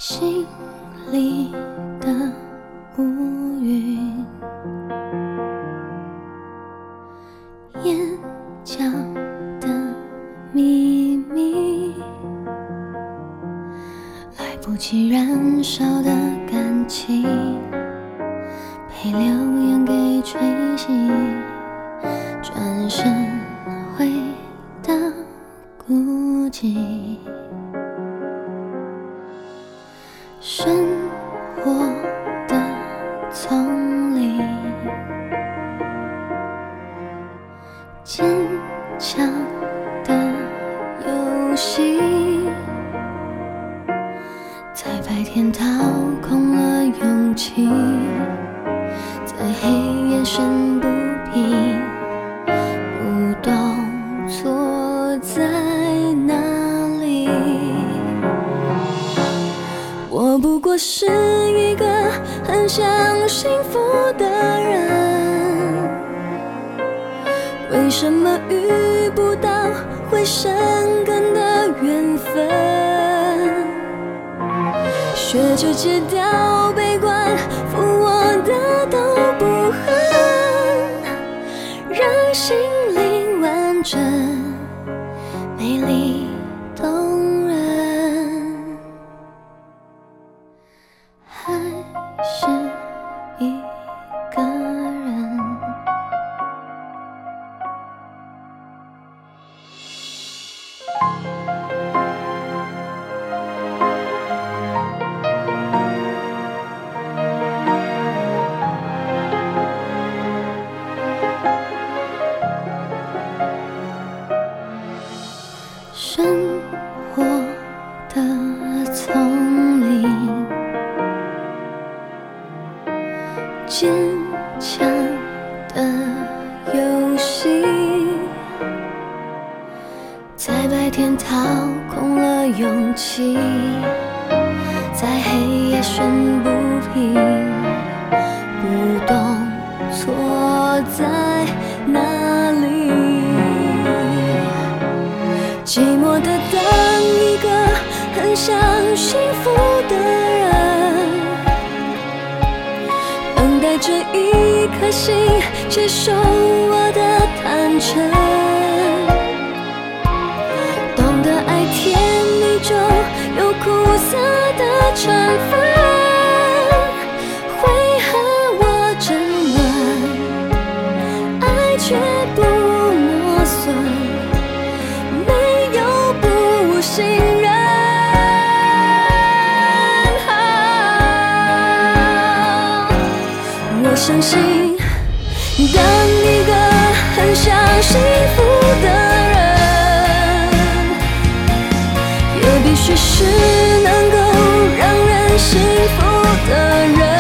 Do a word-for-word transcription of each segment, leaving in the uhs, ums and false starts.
心里的乌云，眼角的秘密，来不及燃烧的感情，被流言给吹熄，转身回到孤寂。生活的丛林，坚强的游戏，在白天掏空了勇气，在黑夜生不平，不懂错在哪里。我不过是一个很想幸福的人，为什么遇不到会生根的缘分？学着戒掉悲观，负我的都不恨，让心灵完整，美丽动人。还是一个人，生活的丛林，坚强的游戏，在白天掏空了勇气，在黑夜生不平，不懂错在哪里。寂寞的当一个很想幸福的人，等待着一颗心接受我的坦诚，懂得爱甜蜜中有苦涩的成分，会和我争论，爱却不磨损，没有不信任。我相信，当一个很想幸福的人，也必须是能够让人幸福的人。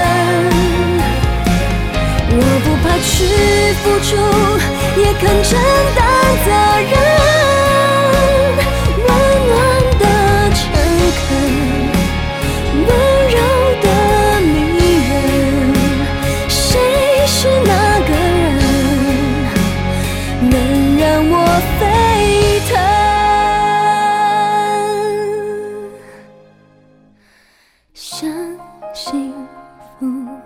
我不怕去付出，也肯承担责任。温暖的诚恳，温柔的迷人，谁是那个人能让我沸腾？想幸福。